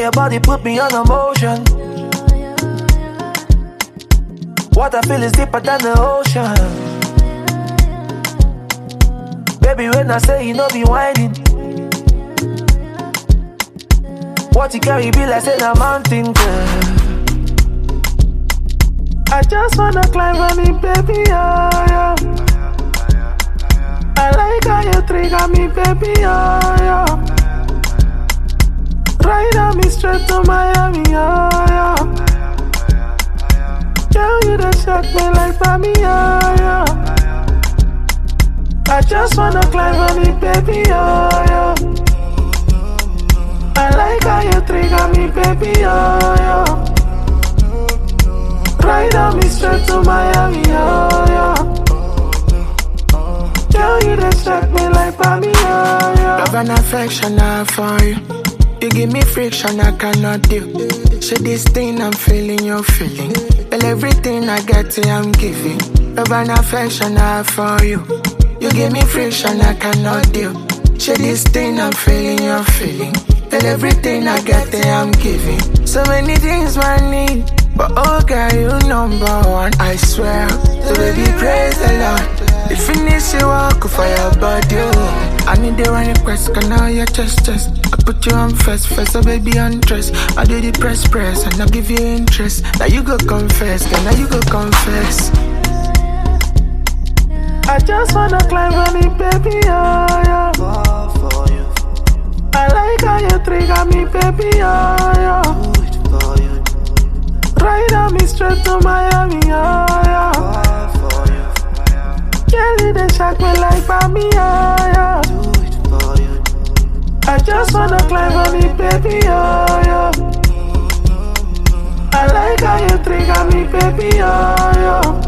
your body put me on emotion. What I feel is deeper than the ocean. Baby, when I say you know be whining, what you carry be like saying a mountain, girl. I just wanna climb on it, baby, oh, yeah. I like how you trigger me, baby, oh, yeah. Ride on me straight to Miami, oh, yeah. Girl, you done shock me like mommy, oh, yeah. I just wanna climb on it, baby, oh, yeah. I like how you trigger me, baby, oh, yeah. Ride on me straight to Miami, oh, yeah. Girl, you done shock me like mommy, oh, yeah. Love and affection are for you. You give me friction I cannot do. So this thing I'm feeling, you're feeling. Well, everything I get, I'm giving. Love and affection are for you. You give me friction I cannot do. So this thing I'm feeling, you're feeling. Well, everything I get, I'm giving. So many things I need, but oh girl, you number one, I swear. So baby, praise the Lord. You finish your walk for your body, oh. I need the one request, can I your chest. I put you on first, so baby undress. I do the press, and I give you interest. Now you go confess, now you go confess. I just wanna climb on it, baby, oh, yeah. I like how you trigger me, baby, oh, yeah. Ride on me straight to Miami, oh, yeah. Girl, you done shock me like mommy, oh, yeah. I just wanna climb on it, baby, oh, yeah. I like how you trigger me, baby, oh, yeah.